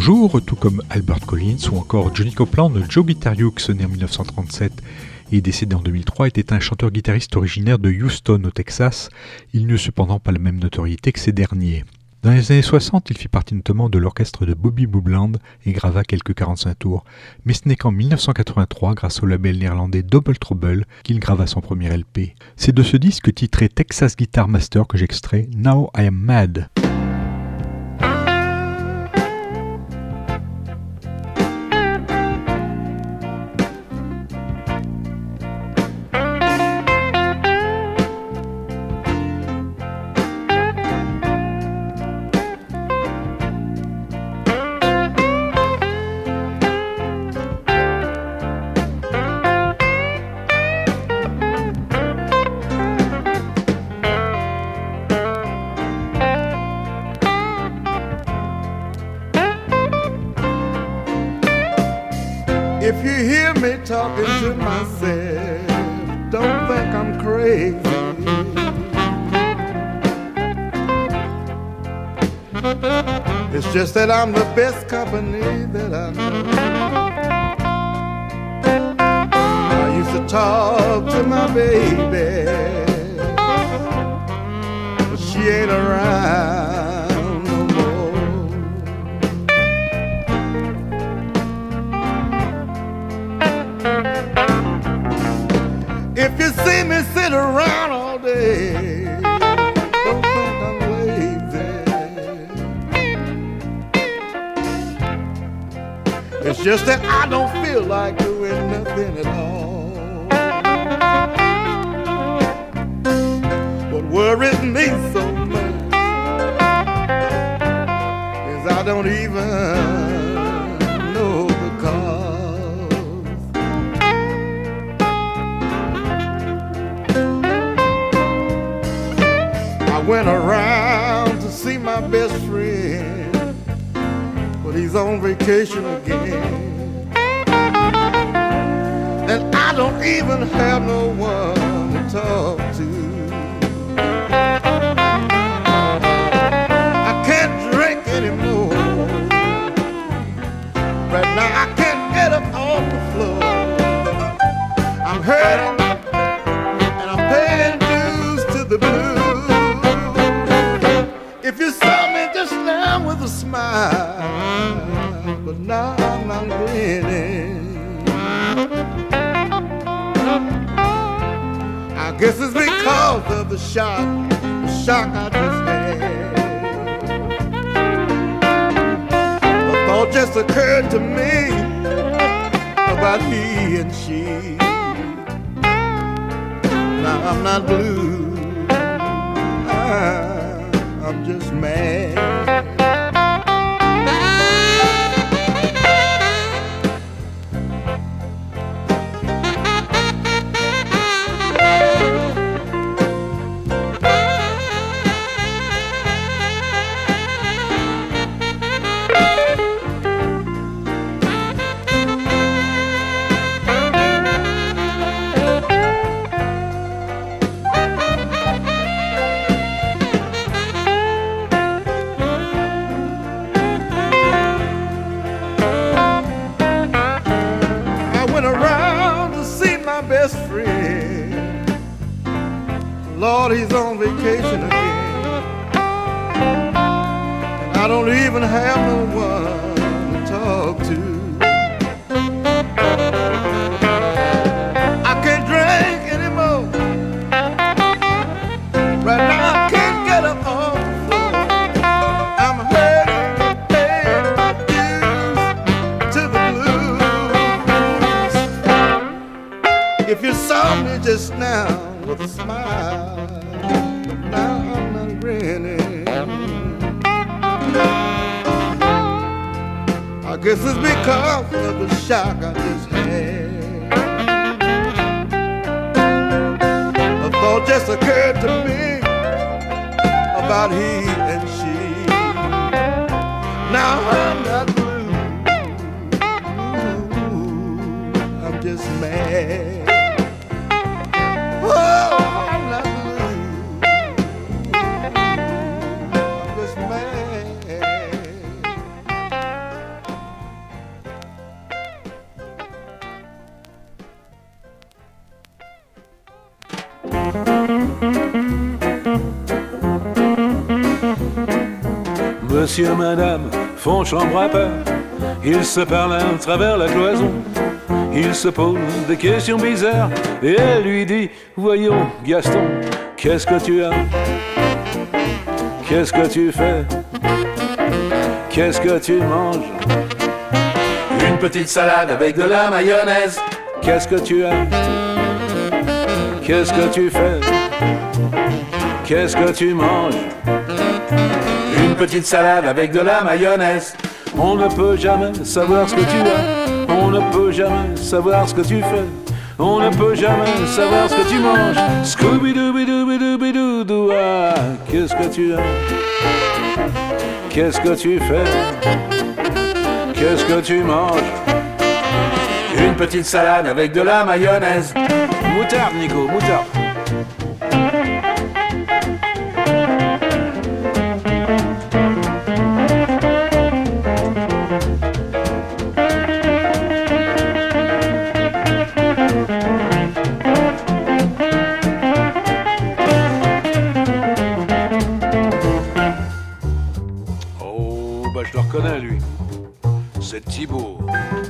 bonjour, tout comme Albert Collins ou encore Johnny Copeland, Joe Guitarieux, né en 1937 et décédé en 2003, était un chanteur-guitariste originaire de Houston au Texas. Il n'eut cependant pas la même notoriété que ces derniers. Dans les années 60, il fit partie notamment de l'orchestre de Bobby Boobland et grava quelques 45 tours. Mais ce n'est qu'en 1983, grâce au label néerlandais Double Trouble, qu'il grava son premier LP. C'est de ce disque titré Texas Guitar Master que j'extrais Now I Am Mad. If you hear me talking to myself, don't think I'm crazy. It's just that I'm the best company that I know. I used to talk to my baby, but she ain't around. If you see me sit around all day, don't think I'm lazy. It's just that I don't feel like doing nothing at all. What worries me so much is I don't even know the cause. I went around to see my best friend, but he's on vacation again. And I don't even have no one to talk to. I can't drink anymore. Right now I can't get up off the floor. I'm hurting and I'm paying dues to the blues. If you saw me just now with a smile, but now I'm not grinning. I guess it's because of the shock I just had. A thought just occurred to me about he and she. Now I'm not blue, I'm just mad. Lord, he's on vacation again, and I don't even have no one to talk to. I can't drink anymore. Right now I can't get up off the floor. I'm hurting and paying my dues to the blues. If you saw me just now with a smile, now I'm not grinning. I guess it's because of the shock I just had. A thought just occurred to me about he and she. Now I'm not blue, I'm just mad. Monsieur, madame font chambre à part. Ils se parlent à travers la cloison. Ils se posent des questions bizarres. Et elle lui dit, voyons Gaston, qu'est-ce que tu as? Qu'est-ce que tu fais? Qu'est-ce que tu manges? Une petite salade avec de la mayonnaise. Qu'est-ce que tu as? Qu'est-ce que tu fais? Qu'est-ce que tu manges? Une petite salade avec de la mayonnaise. On ne peut jamais savoir ce que tu as. On ne peut jamais savoir ce que tu fais. On ne peut jamais savoir ce que tu manges. Scooby-Dooby-Dooby-Dooby-Doo. Ah, qu'est-ce que tu as? Qu'est-ce que tu fais? Qu'est-ce que tu manges? Une petite salade avec de la mayonnaise. Moutarde, Nico, moutarde. Je le reconnais, lui. C'est Thibaut.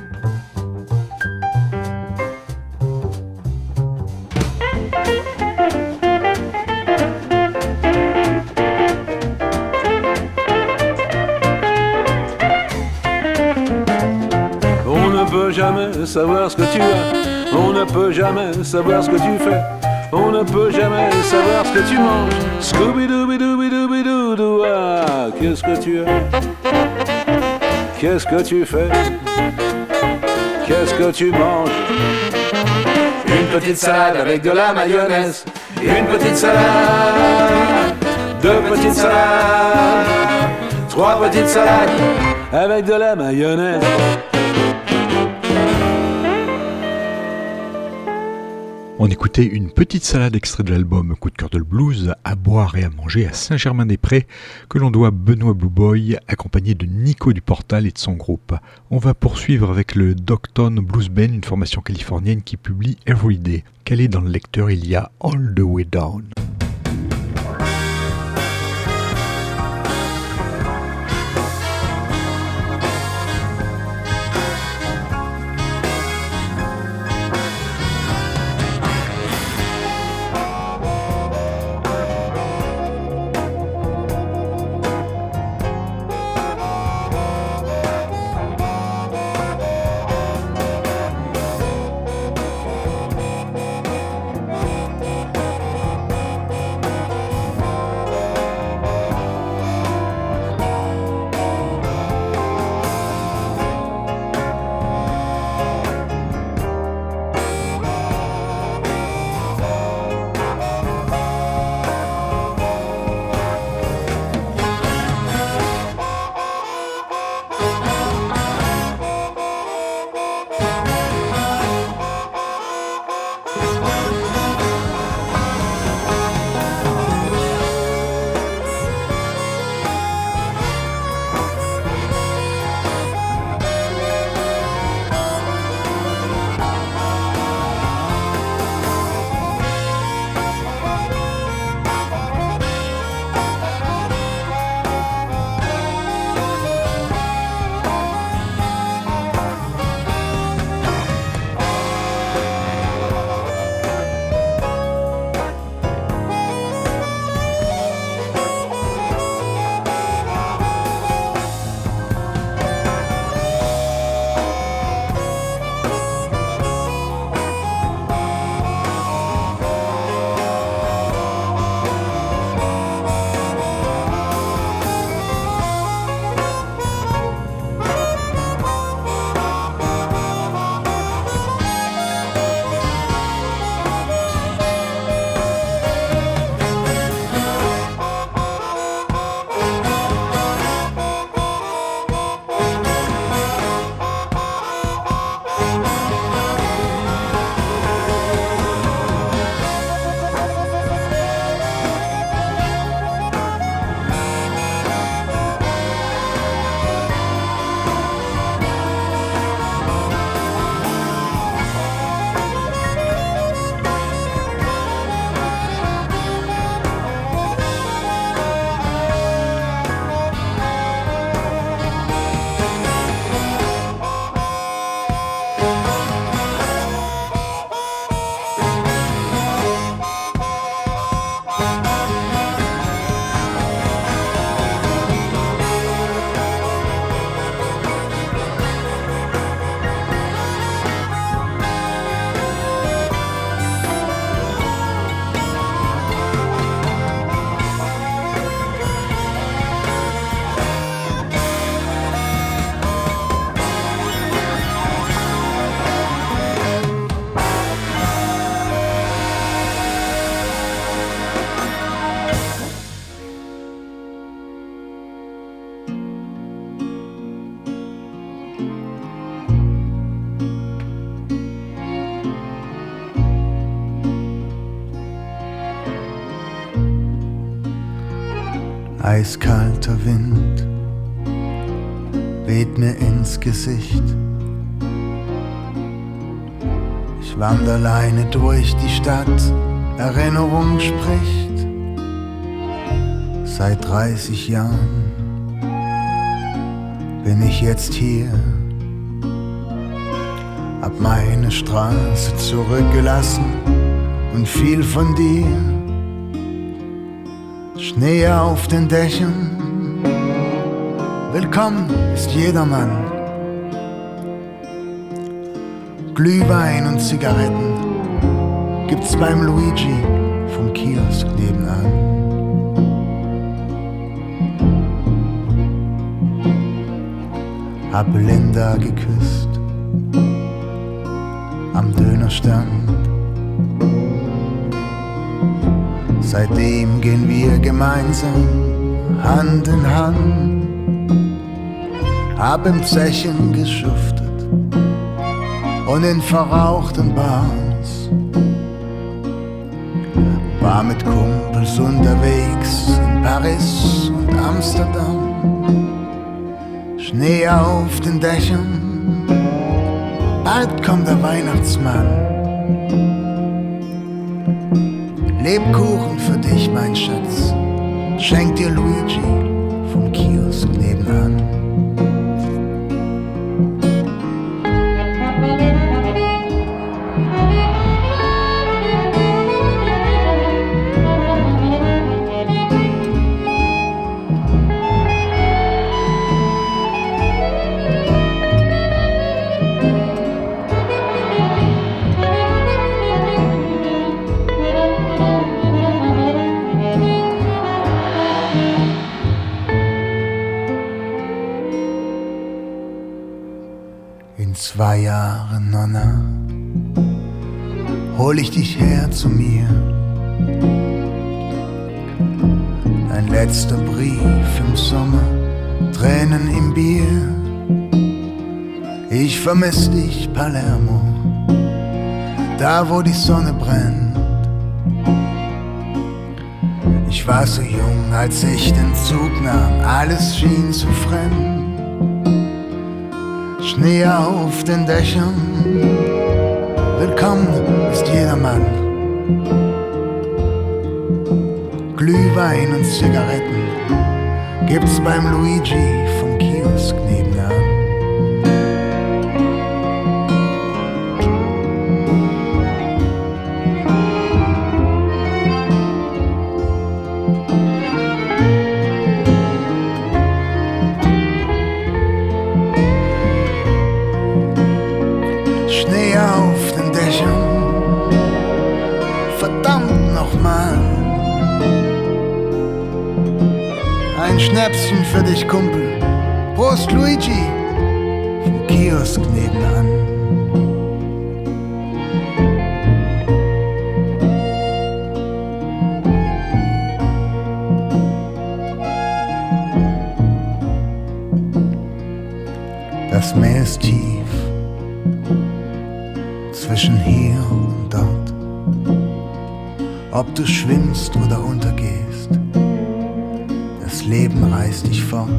On ne peut jamais savoir ce que tu as. On ne peut jamais savoir ce que tu fais. On ne peut jamais savoir ce que tu manges. Scooby-Dooby-Dooby-Dooby-Doo. Ah, qu'est-ce que tu as? Qu'est-ce que tu fais? Qu'est-ce que tu manges? Une petite salade avec de la mayonnaise. Une petite salade. Deux petites salades. Trois petites salades avec de la mayonnaise. On écoutait une petite salade extrait de l'album Coup de cœur de le blues, à boire et à manger à Saint-Germain-des-Prés, que l'on doit à Benoît Blue Boy, accompagné de Nico du Portal et de son groupe. On va poursuivre avec le Dogtown Blues Band, une formation californienne qui publie Everyday. Calé dans le lecteur, il y a All the Way Down. Eiskalter Wind weht mir ins Gesicht. Ich wandere alleine durch die Stadt, Erinnerung spricht. Seit 30 Jahren bin ich jetzt hier, hab meine Straße zurückgelassen und viel von dir. Schnee auf den Dächern, willkommen ist jedermann. Glühwein und Zigaretten gibt's beim Luigi vom Kiosk nebenan. Hab Linda geküsst am Dönerstand. Seitdem gehen wir gemeinsam Hand in Hand. Hab im Zechen geschuftet und in verrauchten Bars. War mit Kumpels unterwegs in Paris und Amsterdam. Schnee auf den Dächern, bald kommt der Weihnachtsmann. Lebkuchen für dich, mein Schatz, schenkt dir Luigi vom Kiosk nebenan. In 2 Jahren, Nonna, hol ich dich her zu mir. Dein letzter Brief im Sommer, Tränen im Bier. Ich vermiss dich, Palermo, da wo die Sonne brennt. Ich war so jung, als ich den Zug nahm, alles schien zu fremd. Schnee auf den Dächern, willkommen ist jedermann. Glühwein und Zigaretten gibt's beim Luigi vom Kiosk nebenan. Auf den Dächern, verdammt nochmal. Ein Schnäpschen für dich, Kumpel. Prost, Luigi, vom Kiosk nebenan. Das Meer ist tief zwischen hier und dort. Ob du schwimmst oder untergehst, das Leben reißt dich fort.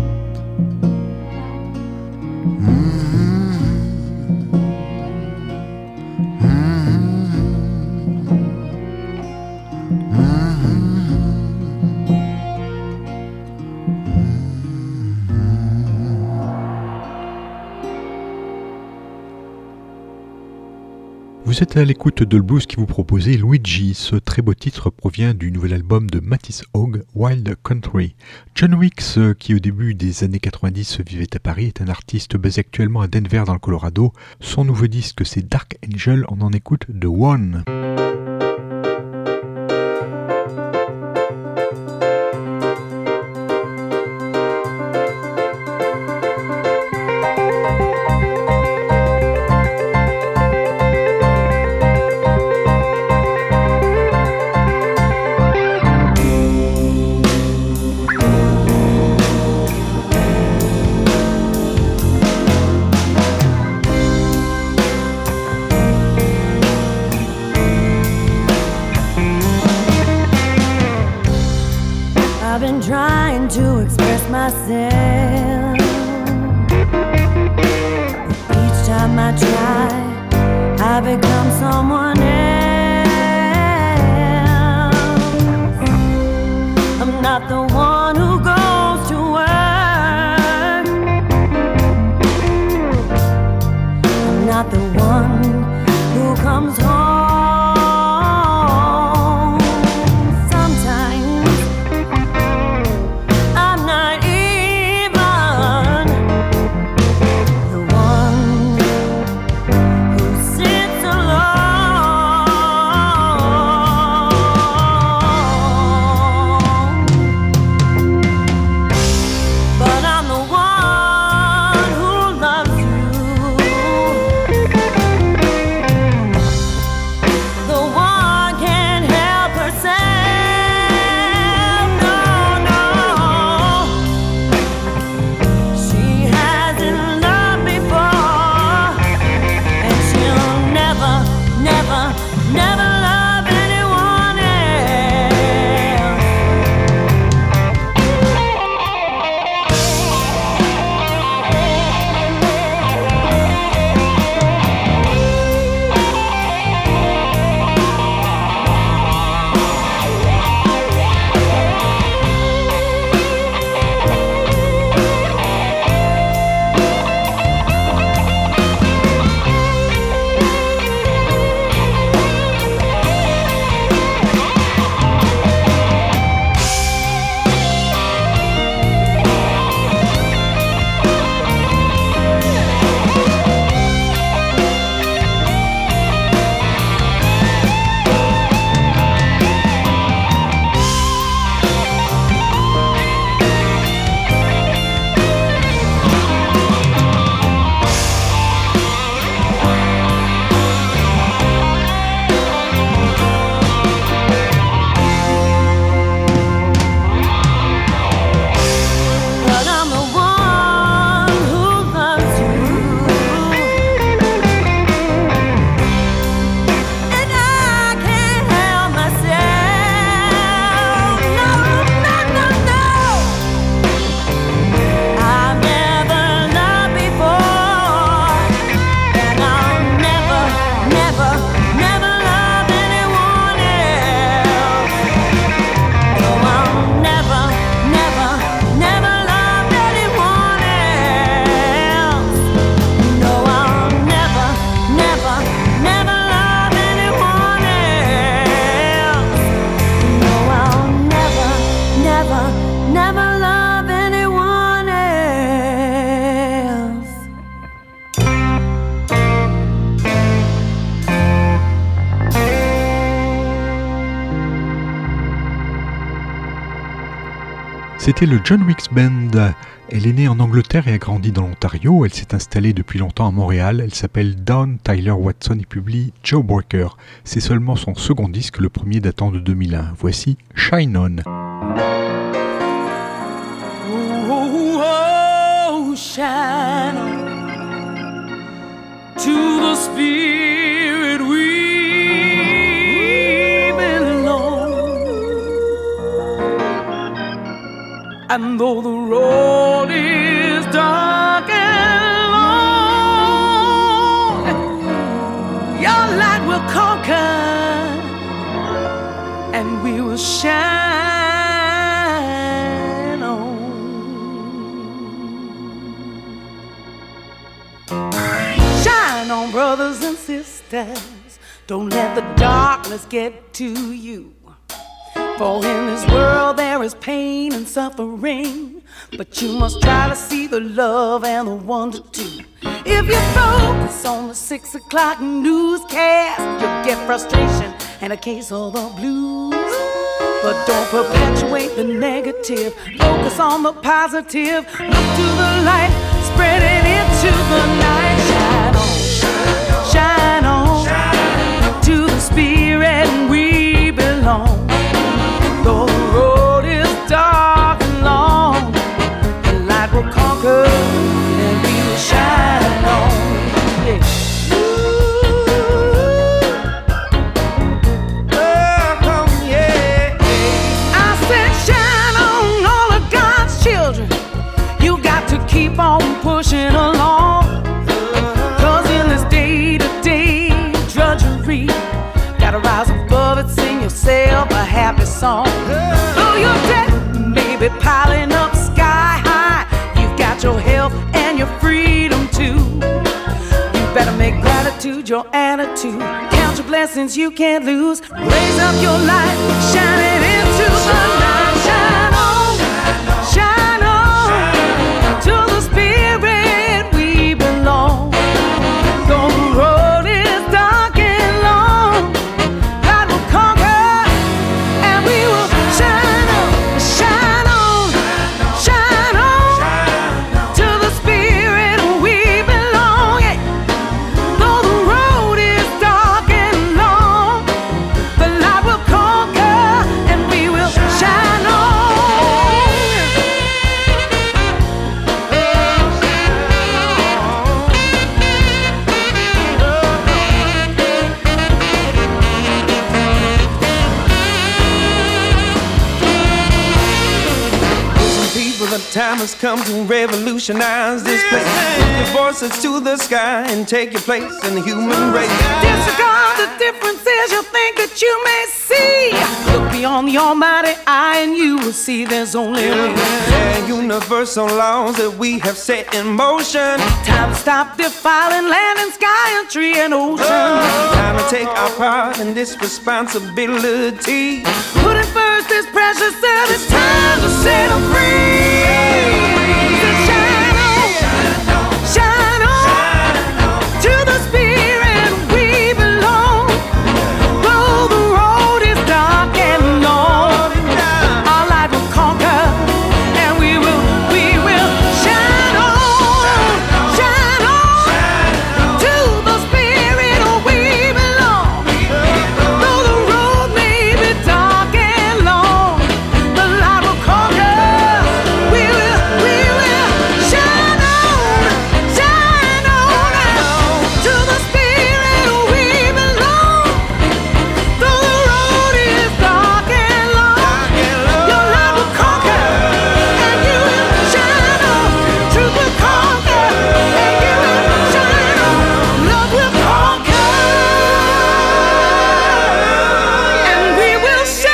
Vous êtes à l'écoute de Le Blues qui vous proposait Luigi. Ce très beau titre provient du nouvel album de Mattis Hogg, Wild Country. John Weeks, qui au début des années 90 vivait à Paris, est un artiste basé actuellement à Denver dans le Colorado. Son nouveau disque, c'est Dark Angel, on en écoute The One. myself. Each time I try, I become someone else. I'm not the one who goes to work. I'm not the one who comes home. Sometimes I'm not even the one who sits alone. But I'm the one who loves you, the one can't help herself. No, no, she hasn't loved before, and she'll never, never, never love anyone else. But I'm the one who loves you, and I can't help myself. No, no, no, no. I've never loved before, and I'll never, never, never love anyone else. No, I'll never, never, never love anyone else. No, I'll never, never, never love anyone else. No, I'll never, never, never love anyone else. C'était le John Weeks Band. Elle est née en Angleterre et a grandi dans l'Ontario. Elle s'est installée depuis longtemps à Montréal. Elle s'appelle Dawn Tyler Watson et publie Jawbreaker. C'est seulement son second disque, le premier datant de 2001. Voici Shine On. Oh, shine on to the spirit we belong. And though the road is dark and long, your light will conquer, and we will shine on. Shine on, brothers and sisters. Don't let the darkness get to you. For in this world there is pain and suffering, but you must try to see the love and the wonder too. If you focus on the 6 o'clock newscast, you'll get frustration and a case of the blues. But don't perpetuate the negative, focus on the positive. Look to the light, spread it into the night. Shine on, shine on, to the spirit we belong. Though the road is dark and long, the light will conquer and we will shine on. Yeah. I said shine on all of God's children. song. Though your debt may be piling up sky high, you've got your health and your freedom too. You better make gratitude your attitude. Count your blessings you can't lose. Raise up your light, shine it into the night. Shine on, shine on, to the spirit we belong. Though the road is dark and long, God will conquer and we will shine on, shine on, shine on, to the spirit we belong. Yeah. Though the road is dark and long, the light will conquer and we will shine on. Listen, people, the time has come to revolutionize this place. Lift your voices to the sky and take your place in the human race. Disregard the differences you think that you may see. Look beyond the almighty eye and you will see there's only one. Yeah, universal laws that we have set in motion. Time to stop defiling land and sky and tree and ocean. Time to take our part in this responsibility. Putting first this precious earth, it's time to set them free. So shine on, to the spirit we belong. Though the road is dark and long, our light will conquer and we will shine on, to the spirit we belong. Though the road may be dark and long, the light will conquer. We will shine on, to the spirit we belong. Though the road is dark and long, your light will conquer, and you will shine on. Truth will conquer, and you will shine on. Love will conquer, and we will shine.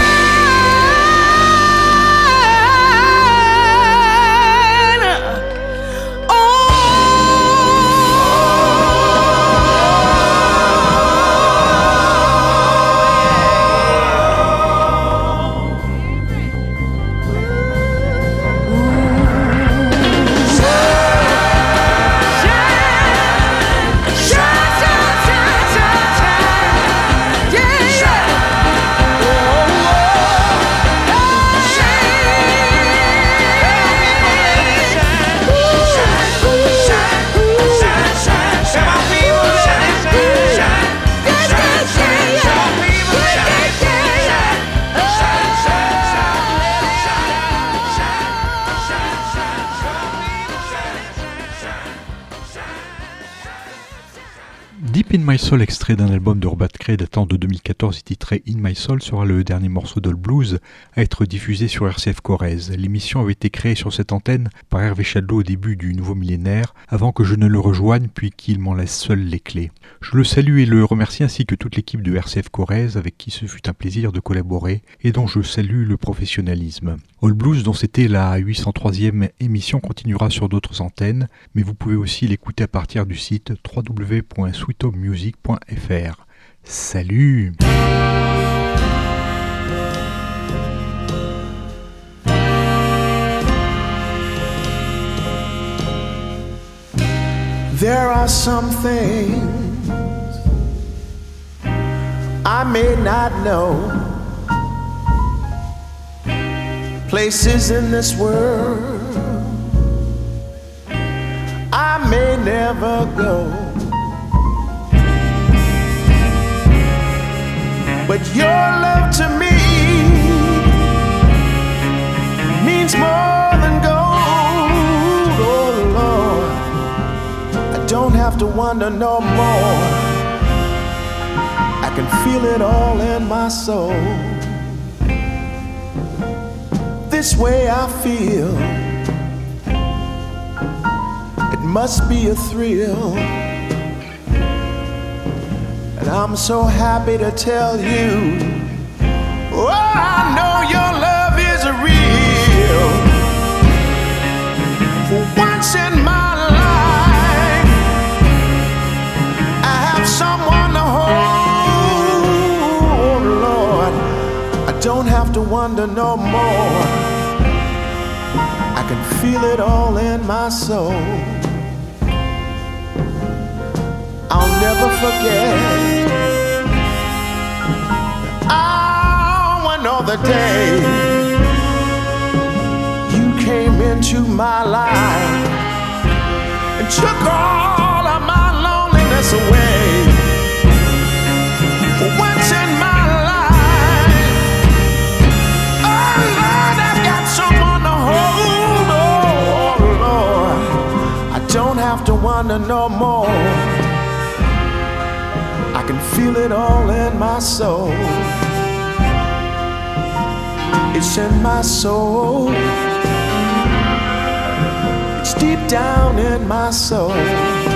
Deep in My Soul, extrait d'un album de Robert Cray datant de 2014 et titré In My Soul, sera le dernier morceau d'All Blues à être diffusé sur RCF Corrèze. L'émission avait été créée sur cette antenne par Hervé Chadot au début du nouveau millénaire, avant que je ne le rejoigne puis qu'il m'en laisse seul les clés. Je le salue et le remercie ainsi que toute l'équipe de RCF Corrèze avec qui ce fut un plaisir de collaborer et dont je salue le professionnalisme. All Blues, dont c'était la 803e émission, continuera sur d'autres antennes, mais vous pouvez aussi l'écouter à partir du site www.sweethomemusic.fr. Salut! There are some things I may not know, places in this world I may never go, but your love to me means more than gold. Oh Lord, I don't have to wonder no more, I can feel it all in my soul. This way I feel, it must be a thrill, and I'm so happy to tell you, Oh, I know your love is real. For once in my life, I have someone to hold, Lord. I don't have to wonder no more. I can feel it all in my soul. I'll never forget one other day you came into my life and took all of my loneliness away. For once in my life, oh Lord, I've got someone to hold. Oh Lord, I don't have to wonder no more. I can feel it all in my soul. It's in my soul. It's deep down in my soul.